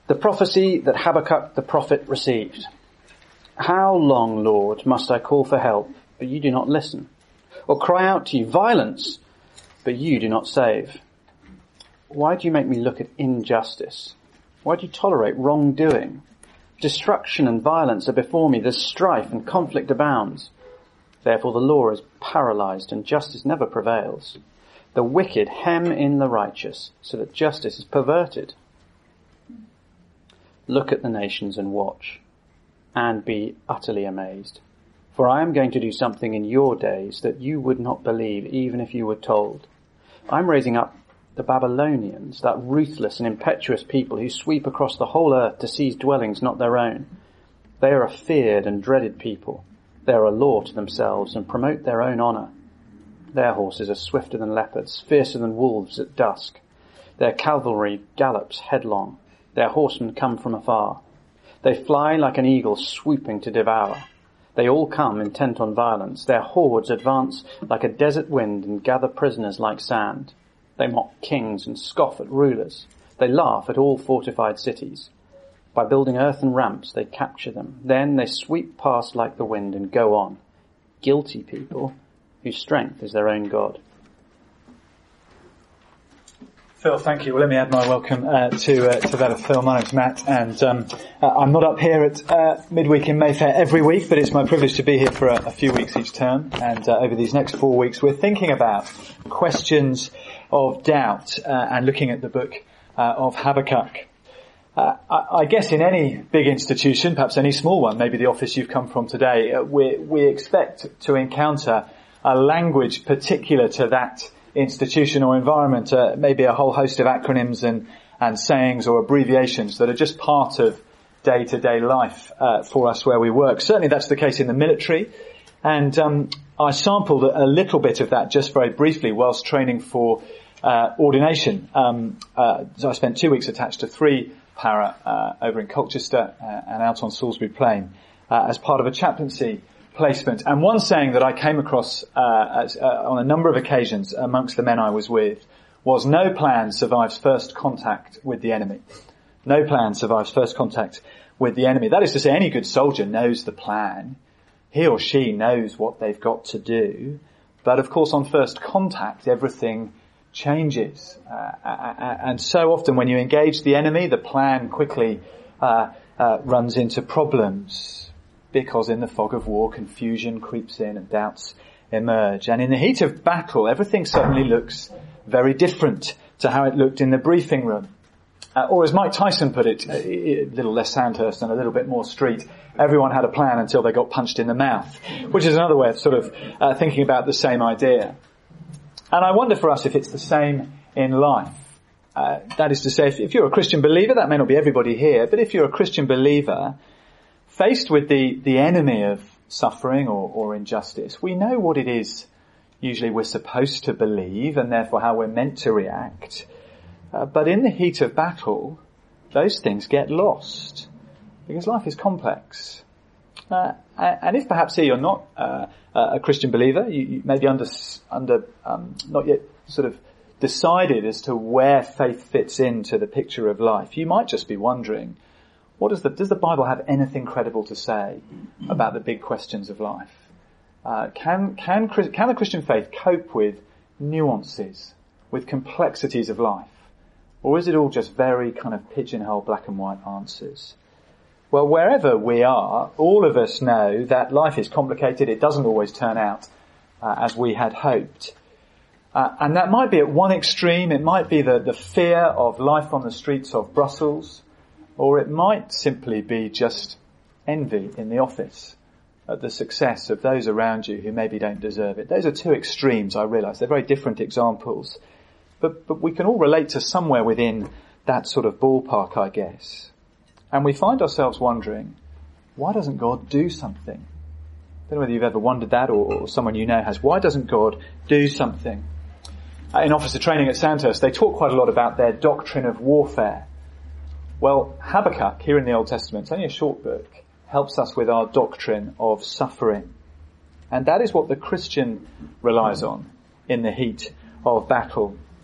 The prophecy that Habakkuk the prophet received. How long, Lord, must I call for help, but you do not listen? Or cry out to you, violence, but you do not save? Why do you make me look at injustice? Why do you tolerate wrongdoing? Destruction and violence are before me. There's strife and conflict abounds. Therefore the law is paralyzed and justice never prevails. The wicked hem in the righteous so that justice is perverted. Look at the nations and watch, and be utterly amazed. For I am going to do something in your days that you would not believe even if you were told. I'm raising up the Babylonians, that ruthless and impetuous people who sweep across the whole earth to seize dwellings not their own. They are a feared and dreaded people. They are a law to themselves and promote their own honour. Their horses are swifter than leopards, fiercer than wolves at dusk. Their cavalry gallops headlong. Their horsemen come from afar. They fly like an eagle swooping to devour. They all come intent on violence. Their hordes advance like a desert wind and gather prisoners like sand. They mock kings and scoff at rulers. They laugh at all fortified cities. By building earthen ramps, they capture them. Then they sweep past like the wind and go on. Guilty people whose strength is their own God. Phil, thank you. Well, let me add my welcome to that of Phil. My name's Matt, and I'm not up here at Midweek in Mayfair every week, but it's my privilege to be here for a few weeks each term. And over these next 4 weeks, we're thinking about questions of doubt and looking at the book of Habakkuk. I guess in any big institution, perhaps any small one, maybe the office you've come from today, we expect to encounter a language particular to that institution or environment, maybe a whole host of acronyms and sayings or abbreviations that are just part of day-to-day life for us where we work. Certainly that's the case in the military, and I sampled a little bit of that just very briefly whilst training for ordination. So I spent 2 weeks attached to 3 para over in Colchester and out on Salisbury Plain as part of a chaplaincy placement. And one saying that I came across on a number of occasions amongst the men I was with was, no plan survives first contact with the enemy. No plan survives first contact with the enemy. That is to say, any good soldier knows the plan. He or she knows what they've got to do. But of course, on first contact, everything changes. And so often when you engage the enemy, the plan quickly runs into problems. Because in the fog of war, confusion creeps in and doubts emerge. And in the heat of battle, everything suddenly looks very different to how it looked in the briefing room. Or as Mike Tyson put it, a little less Sandhurst and a little bit more street, everyone had a plan until they got punched in the mouth, which is another way of sort of thinking about the same idea. And I wonder for us if it's the same in life. That is to say, if you're a Christian believer, that may not be everybody here, but if you're a Christian believer, faced with the enemy of suffering or injustice, we know what it is usually we're supposed to believe and therefore how we're meant to react. But in the heat of battle, those things get lost because life is complex. And if perhaps here you're not a Christian believer, you may be not yet sort of decided as to where faith fits into the picture of life, you might just be wondering, does the Bible have anything credible to say about the big questions of life? Can the Christian faith cope with nuances, with complexities of life? Or is it all just very kind of pigeonhole black and white answers? Well, wherever we are, all of us know that life is complicated. It doesn't always turn out as we had hoped. And that might be at one extreme. It might be the fear of life on the streets of Brussels. Or it might simply be just envy in the office at the success of those around you who maybe don't deserve it. Those are 2 extremes, I realise. They're very different examples. But we can all relate to somewhere within that sort of ballpark, I guess. And we find ourselves wondering, why doesn't God do something? I don't know whether you've ever wondered that or someone you know has. Why doesn't God do something? In officer training at Sandhurst, they talk quite a lot about their doctrine of warfare. Well, Habakkuk, here in the Old Testament, it's only a short book, helps us with our doctrine of suffering. And that is what the Christian relies on in the heat of battle.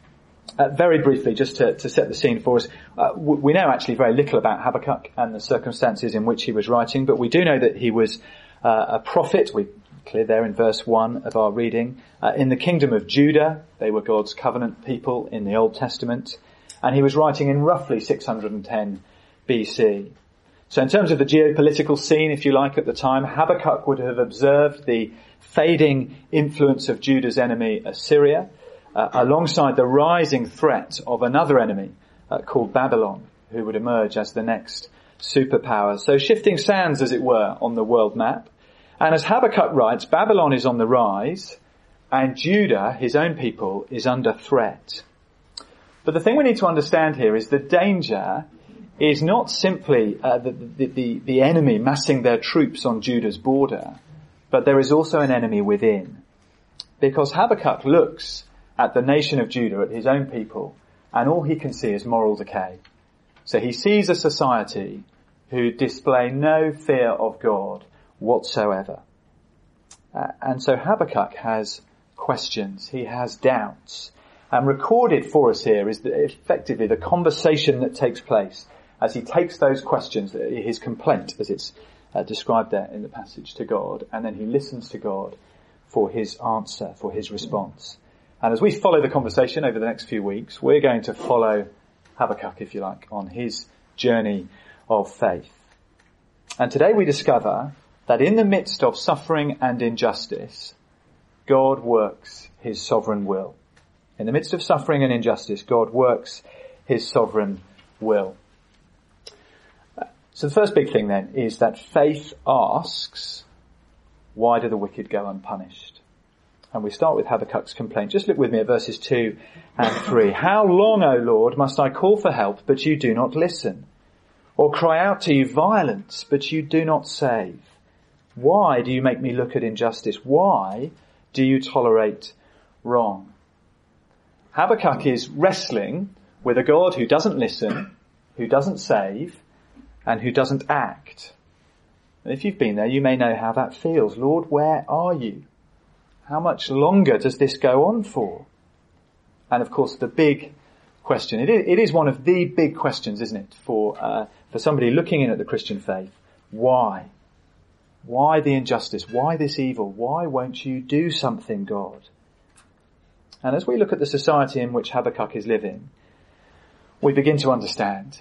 Very briefly, just to set the scene for us, we know actually very little about Habakkuk and the circumstances in which he was writing, but we do know that he was a prophet. We clear there in verse 1 of our reading. In the kingdom of Judah, they were God's covenant people in the Old Testament, and he was writing in roughly 610 BC. So in terms of the geopolitical scene, if you like, at the time, Habakkuk would have observed the fading influence of Judah's enemy, Assyria, alongside the rising threat of another enemy called Babylon, who would emerge as the next superpower. So shifting sands, as it were, on the world map. And as Habakkuk writes, Babylon is on the rise, and Judah, his own people, is under threat. But the thing we need to understand here is the danger is not simply the enemy massing their troops on Judah's border, but there is also an enemy within. Because Habakkuk looks at the nation of Judah, at his own people, and all he can see is moral decay. So he sees a society who display no fear of God whatsoever. And so Habakkuk has questions, he has doubts. And recorded for us here is effectively the conversation that takes place as he takes those questions, his complaint, as it's described there in the passage, to God, and then he listens to God for his answer, for his response. And as we follow the conversation over the next few weeks, we're going to follow Habakkuk, if you like, on his journey of faith. And today we discover that in the midst of suffering and injustice, God works his sovereign will. In the midst of suffering and injustice, God works his sovereign will. So the first big thing then is that faith asks, why do the wicked go unpunished? And we start with Habakkuk's complaint. Just look with me at verses 2 and 3. How long, O Lord, must I call for help, but you do not listen? Or cry out to you violence, but you do not save? Why do you make me look at injustice? Why do you tolerate wrong? Habakkuk is wrestling with a God who doesn't listen, who doesn't save, and who doesn't act. And if you've been there, you may know how that feels. Lord, where are you? How much longer does this go on for? And of course, the big question, it is one of the big questions, isn't it, for somebody looking in at the Christian faith. Why? Why the injustice? Why this evil? Why won't you do something, God? And as we look at the society in which Habakkuk is living, we begin to understand.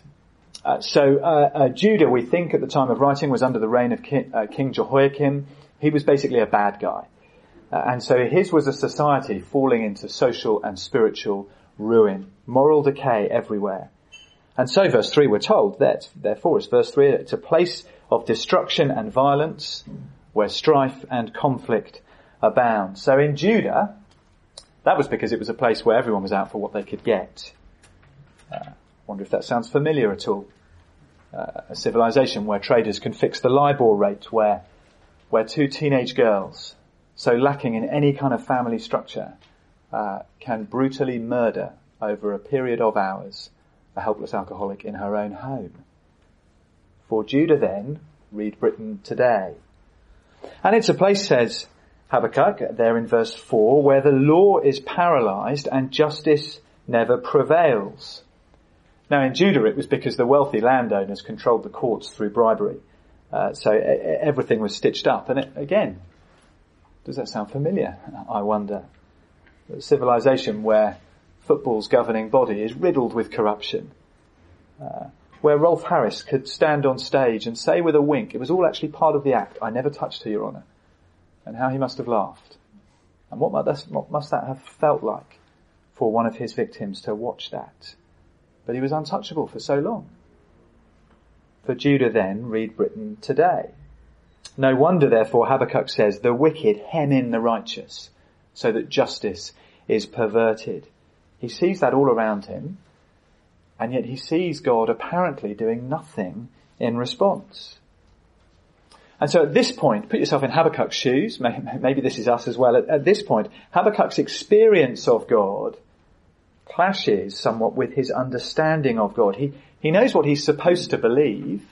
Judah, we think at the time of writing, was under the reign of King Jehoiakim. He was basically a bad guy. And so his was a society falling into social and spiritual ruin, moral decay everywhere. And so, verse 3, we're told that, therefore, it's verse 3, it's a place of destruction and violence where strife and conflict abound. So in Judah, that was because it was a place where everyone was out for what they could get. Wonder if that sounds familiar at all. A civilization where traders can fix the LIBOR rate, where two teenage girls, so lacking in any kind of family structure, can brutally murder over a period of hours a helpless alcoholic in her own home. For Judah then, read Britain today. And it's a place, says Habakkuk, there in verse 4, where the law is paralysed and justice never prevails. Now in Judah it was because the wealthy landowners controlled the courts through bribery. So everything was stitched up. And again, does that sound familiar? I wonder. A civilization where football's governing body is riddled with corruption. Where Rolf Harris could stand on stage and say with a wink, it was all actually part of the act, I never touched her, Your Honour. And how he must have laughed. And what must that have felt like for one of his victims to watch that? But he was untouchable for so long. For Judah then, read Britain today. No wonder, therefore, Habakkuk says, the wicked hem in the righteous, so that justice is perverted. He sees that all around him, and yet he sees God apparently doing nothing in response. And so at this point, put yourself in Habakkuk's shoes, maybe this is us as well, at this point, Habakkuk's experience of God clashes somewhat with his understanding of God. He knows what he's supposed to believe,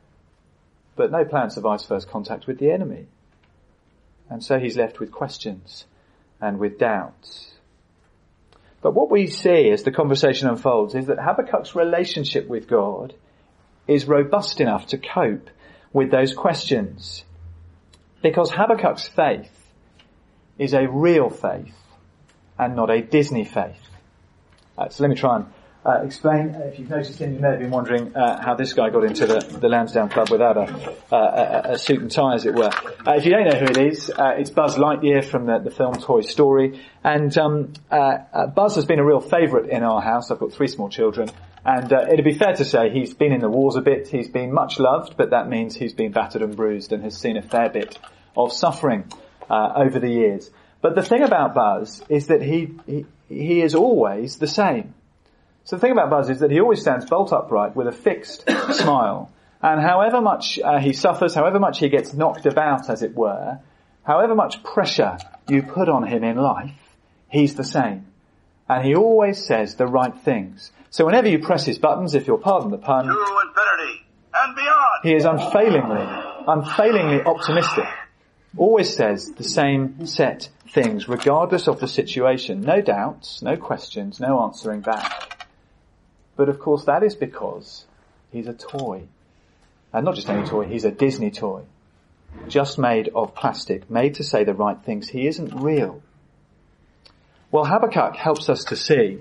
but no plan survives first contact with the enemy. And so he's left with questions and with doubts. But what we see as the conversation unfolds is that Habakkuk's relationship with God is robust enough to cope with those questions. Because Habakkuk's faith is a real faith and not a Disney faith. So let me try and explain. If you've noticed him, you may have been wondering how this guy got into the Lansdowne Club without a suit and tie, as it were. If you don't know who it is, it's Buzz Lightyear from the film Toy Story. And Buzz has been a real favourite in our house. I've got 3 small children. And it'd be fair to say he's been in the wars a bit. He's been much loved, but that means he's been battered and bruised and has seen a fair bit of suffering over the years. But the thing about Buzz is that he is always the same. So the thing about Buzz is that he always stands bolt upright with a fixed smile. And however much he suffers, however much he gets knocked about, as it were, however much pressure you put on him in life, he's the same. And he always says the right things. So whenever you press his buttons, if you'll pardon the pun, to infinity and beyond, he is unfailingly optimistic. Always says the same set things, regardless of the situation. No doubts, no questions, no answering back. But of course that is because he's a toy. And not just any toy, he's a Disney toy. Just made of plastic, made to say the right things. He isn't real. Well, Habakkuk helps us to see,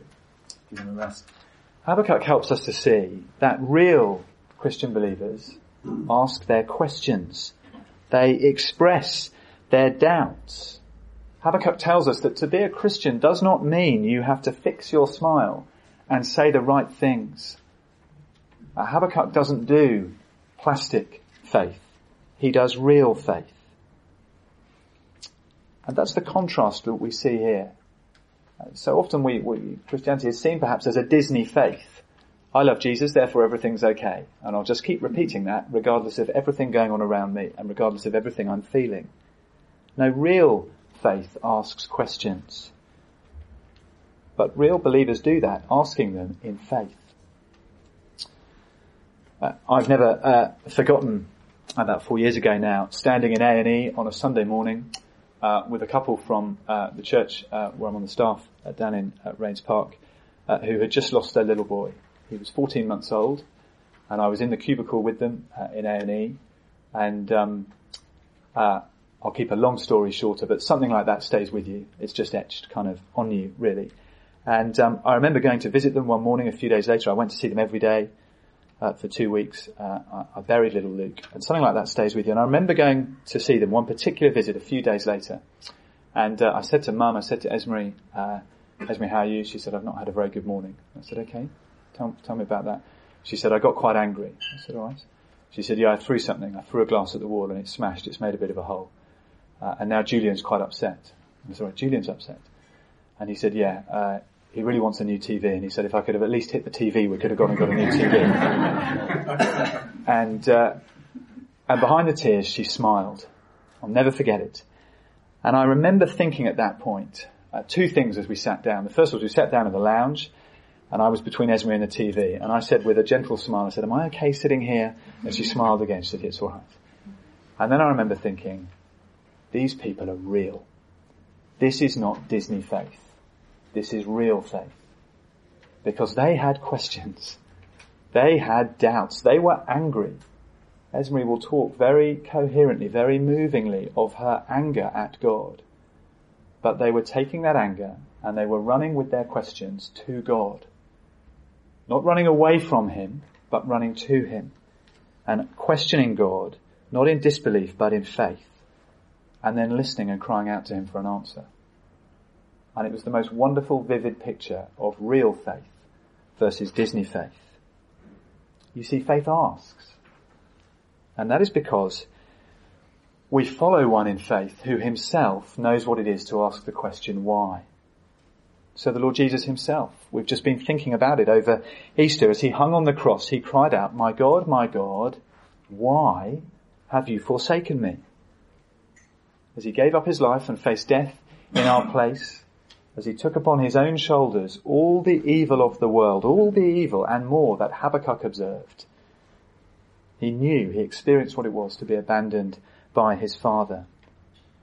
that real Christian believers ask their questions. They express their doubts. Habakkuk tells us that to be a Christian does not mean you have to fix your smile and say the right things. Habakkuk doesn't do plastic faith. He does real faith. And that's the contrast that we see here. So often Christianity is seen perhaps as a Disney faith. I love Jesus, therefore everything's okay. And I'll just keep repeating that regardless of everything going on around me and regardless of everything I'm feeling. No, real faith asks questions. But real believers do that, asking them in faith. I've never forgotten, about 4 years ago now, standing in A&E on a Sunday morning with a couple from the church where I'm on the staff down in Rains Park who had just lost their little boy. He was 14 months old, and I was in the cubicle with them in A&E, and I'll keep a long story shorter, but something like that stays with you. It's just etched kind of on you, really. And I remember going to visit them one morning a few days later. I went to see them every day for 2 weeks. I buried little Luke, and something like that stays with you. And I remember going to see them one particular visit a few days later, and I said to Mum, I said to Esme, Esme, how are you? She said, I've not had a very good morning. I said, okay, tell me about that. She said, I got quite angry. I said, all right. She said, yeah, I threw something. I threw a glass at the wall and it smashed. It's made a bit of a hole. And now Julian's quite upset. I said, all right, Julian's upset. And he said, yeah, he really wants a new TV. And he said, if I could have at least hit the TV, we could have gone and got a new TV. And behind the tears, she smiled. I'll never forget it. And I remember thinking at that point, 2 things as we sat down. The first was we sat down in the lounge, and I was between Esme and the TV. And I said with a gentle smile, I said, am I okay sitting here? And she smiled again. She said, it's all right. And then I remember thinking, these people are real. This is not Disney faith. This is real faith. Because they had questions. They had doubts. They were angry. Esme will talk very coherently, very movingly of her anger at God. But they were taking that anger and they were running with their questions to God. Not running away from Him, but running to Him. And questioning God, not in disbelief, but in faith. And then listening and crying out to Him for an answer. And it was the most wonderful, vivid picture of real faith versus Disney faith. You see, faith asks. And that is because we follow one in faith who himself knows what it is to ask the question, why? So the Lord Jesus himself, we've just been thinking about it over Easter. As he hung on the cross, he cried out, my God, why have you forsaken me? As he gave up his life and faced death in our place, as he took upon his own shoulders all the evil of the world, all the evil and more that Habakkuk observed, he knew, he experienced what it was to be abandoned by his Father.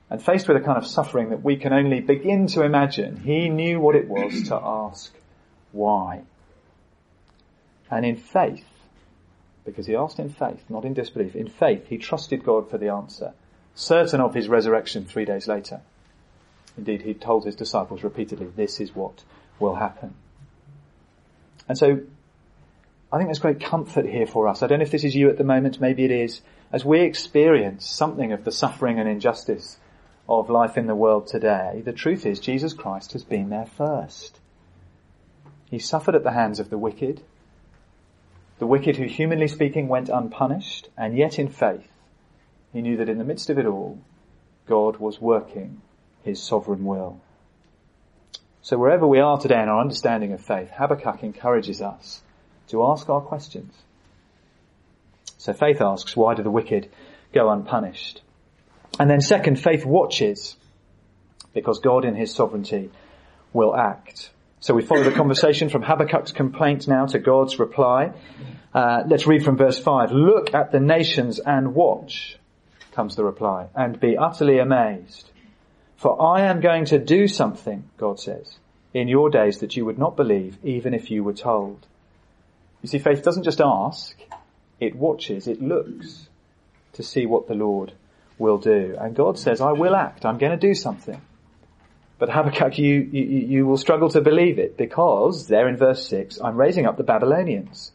And faced with a kind of suffering that we can only begin to imagine, he knew what it was to ask why. And in faith, because he asked in faith, not in disbelief, in faith he trusted God for the answer, certain of his resurrection 3 days later. Indeed, he told his disciples repeatedly, this is what will happen. And so, I think there's great comfort here for us. I don't know if this is you at the moment, maybe it is. As we experience something of the suffering and injustice of life in the world today, the truth is Jesus Christ has been there first. He suffered at the hands of the wicked who, humanly speaking, went unpunished, and yet in faith, he knew that in the midst of it all, God was working his sovereign will. So wherever we are today in our understanding of faith, Habakkuk encourages us to ask our questions. So faith asks, why do the wicked go unpunished? And then second, faith watches, because God in his sovereignty will act. So we follow the conversation from Habakkuk's complaint now to God's reply. Let's read from verse 5. Look at the nations and watch, comes the reply, and be utterly amazed. For I am going to do something, God says, in your days that you would not believe, even if you were told. You see, faith doesn't just ask, it watches, it looks to see what the Lord will do. And God says, I will act, I'm going to do something. But Habakkuk, you will struggle to believe it, because there in verse 6, I'm raising up the Babylonians.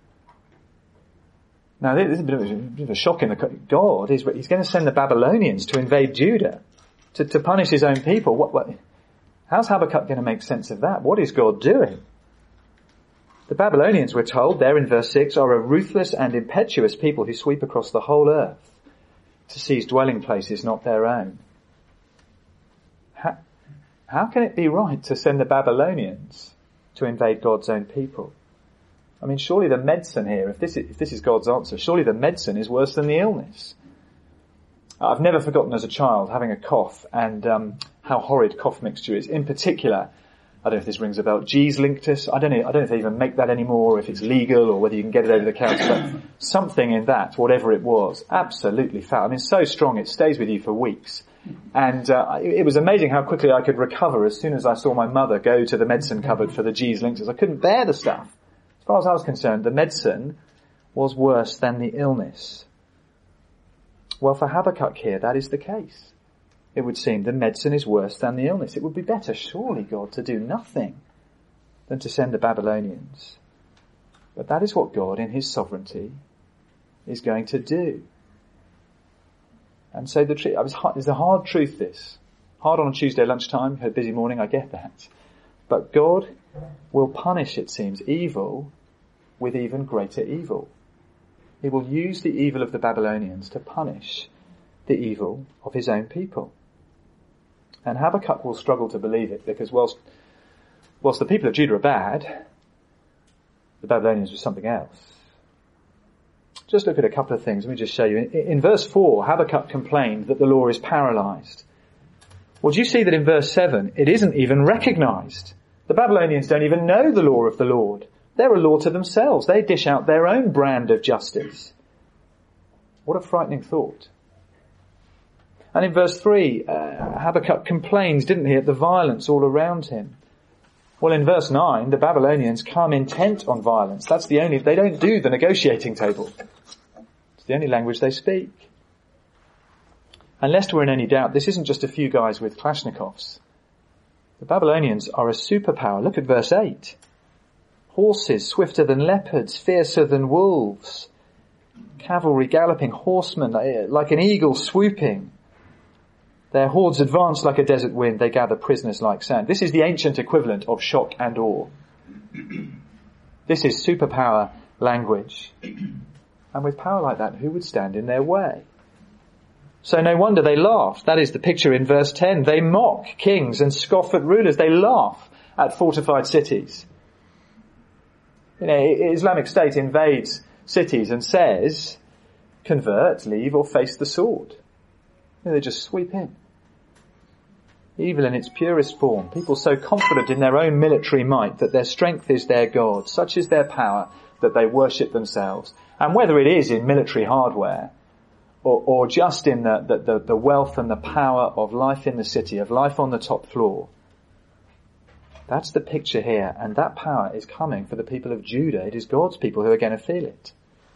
Now, this is a bit of a shock in the God. He's going to send the Babylonians to invade Judah, to punish his own people. How's Habakkuk going to make sense of that? What is God doing? The Babylonians, we're told, there in verse 6, are a ruthless and impetuous people who sweep across the whole earth to seize dwelling places not their own. How can it be right to send the Babylonians to invade God's own people? I mean, surely the medicine here, if this is God's answer, surely the medicine is worse than the illness. I've never forgotten as a child having a cough and how horrid cough mixture is. In particular, I don't know if this rings a bell, G's Linctus. I don't know if they even make that anymore, or if it's legal, or whether you can get it over the counter. But something in that, whatever it was, absolutely foul. I mean, so strong it stays with you for weeks. And it was amazing how quickly I could recover as soon as I saw my mother go to the medicine cupboard for the G's Linctus. I couldn't bear the stuff. As far as I was concerned, the medicine was worse than the illness. Well, for Habakkuk here, that is the case. It would seem the medicine is worse than the illness. It would be better, surely, God, to do nothing than to send the Babylonians. But that is what God, in his sovereignty, is going to do. And so it's a hard truth, this. Hard on a Tuesday lunchtime, a busy morning, I get that. But God will punish, it seems, evil with even greater evil. He will use the evil of the Babylonians to punish the evil of his own people. And Habakkuk will struggle to believe it, because whilst the people of Judah are bad, the Babylonians were something else. Just look at a couple of things. Let me just show you. In verse 4, Habakkuk complained that the law is paralyzed. Well, do you see that in verse 7, it isn't even recognized? The Babylonians don't even know the law of the Lord. They're a law to themselves. They dish out their own brand of justice. What a frightening thought. And in verse 3, Habakkuk complains, didn't he, at the violence all around him. Well, in verse 9, the Babylonians come intent on violence. They don't do the negotiating table. It's the only language they speak. And lest we're in any doubt, this isn't just a few guys with Kalashnikovs. The Babylonians are a superpower. Look at verse 8. Horses swifter than leopards, fiercer than wolves. Cavalry galloping, horsemen like an eagle swooping. Their hordes advance like a desert wind. They gather prisoners like sand. This is the ancient equivalent of shock and awe. This is superpower language. And with power like that, who would stand in their way? So no wonder they laugh. That is the picture in verse 10. They mock kings and scoff at rulers. They laugh at fortified cities. You know, Islamic State invades cities and says, convert, leave, or face the sword. You know, they just sweep in. Evil in its purest form. People so confident in their own military might that their strength is their God. Such is their power that they worship themselves. And whether it is in military hardware or just in the wealth and the power of life in the city, of life on the top floor. That's the picture here, and that power is coming for the people of Judah. It is God's people who are going to feel it.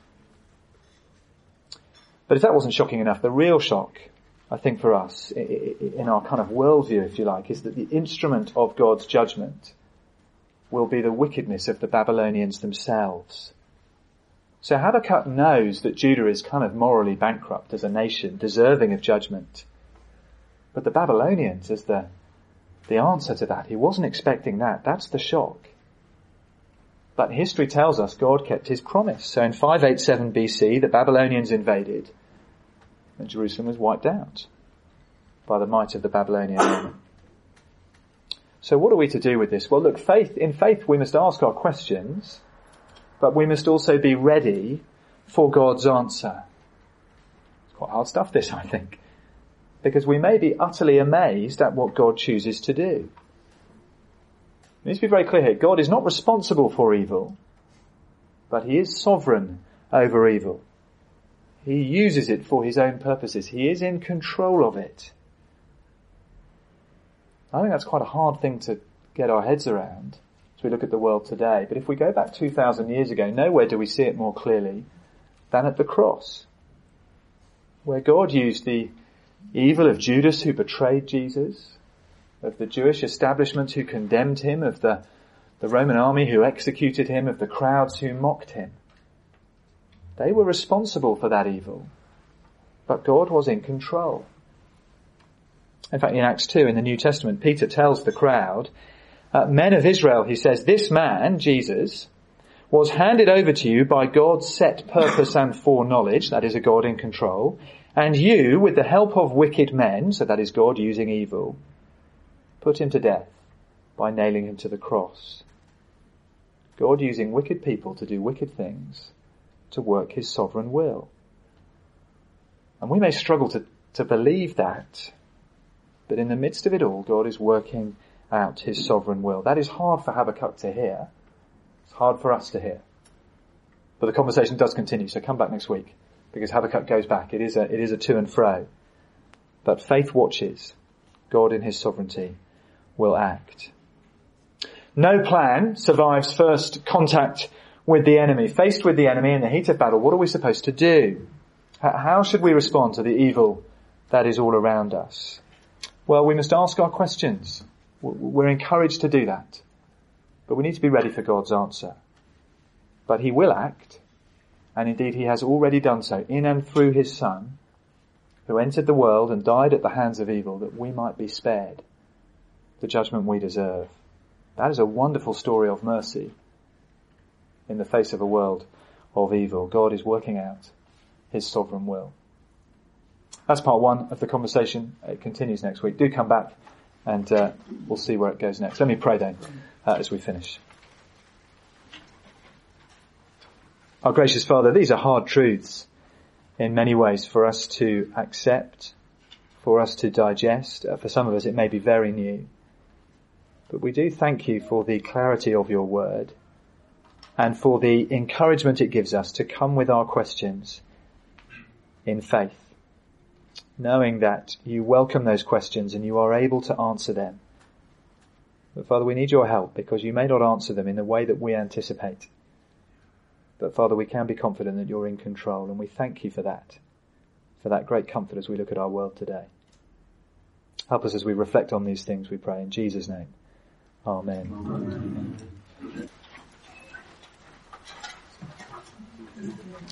But if that wasn't shocking enough, the real shock, I think for us, in our kind of worldview, if you like, is that the instrument of God's judgment will be the wickedness of the Babylonians themselves. So Habakkuk knows that Judah is kind of morally bankrupt as a nation, deserving of judgment. But the Babylonians as the answer to that, he wasn't expecting that. That's the shock. But history tells us God kept his promise. So in 587 BC, the Babylonians invaded, and Jerusalem was wiped out by the might of the Babylonian army. So what are we to do with this? Well, look, in faith we must ask our questions, but we must also be ready for God's answer. It's quite hard stuff, this, I think, because we may be utterly amazed at what God chooses to do. It needs to be very clear here. God is not responsible for evil, but he is sovereign over evil. He uses it for his own purposes. He is in control of it. I think that's quite a hard thing to get our heads around as we look at the world today. But if we go back 2,000 years ago, nowhere do we see it more clearly than at the cross, where God used the evil of Judas who betrayed Jesus, of the Jewish establishment who condemned him, of the Roman army who executed him, of the crowds who mocked him. They were responsible for that evil, but God was in control. In fact, in Acts 2 in the New Testament, Peter tells the crowd, men of Israel, he says, this man, Jesus, was handed over to you by God's set purpose and foreknowledge, that is a God in control, and you, with the help of wicked men, so that is God using evil, put him to death by nailing him to the cross. God using wicked people to do wicked things, to work his sovereign will. And we may struggle to believe that, but in the midst of it all, God is working out his sovereign will. That is hard for Habakkuk to hear. It's hard for us to hear. But the conversation does continue, so come back next week, because Habakkuk goes back. It is a to and fro. But faith watches. God in his sovereignty will act. No plan survives first contact with the enemy. Faced with the enemy in the heat of battle, what are we supposed to do? How should we respond to the evil that is all around us? Well, we must ask our questions. We're encouraged to do that. But we need to be ready for God's answer. But he will act, and indeed he has already done so in and through his Son, who entered the world and died at the hands of evil that we might be spared the judgment we deserve. That is a wonderful story of mercy in the face of a world of evil. God is working out his sovereign will. That's part one of the conversation. It continues next week. Do come back and we'll see where it goes next. Let me pray then as we finish. Our gracious Father, these are hard truths in many ways for us to accept, for us to digest. For some of us it may be very new. But we do thank you for the clarity of your word and for the encouragement it gives us to come with our questions in faith, knowing that you welcome those questions and you are able to answer them. But Father, we need your help because you may not answer them in the way that we anticipate. But Father, we can be confident that you're in control, and we thank you for that great comfort as we look at our world today. Help us as we reflect on these things, we pray in Jesus' name. Amen.